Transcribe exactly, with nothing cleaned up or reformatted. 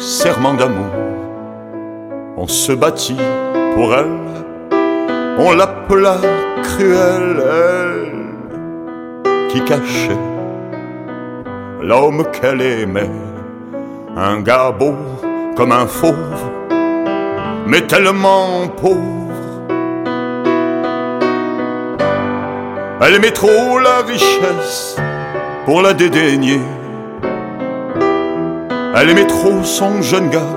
serment d'amour. On se battit pour elle, on l'appela cruelle, elle qui cachait l'homme qu'elle aimait. Un gars beau comme un fauve, mais tellement pauvre. Elle aimait trop la richesse pour la dédaigner. Elle aimait trop son jeune gars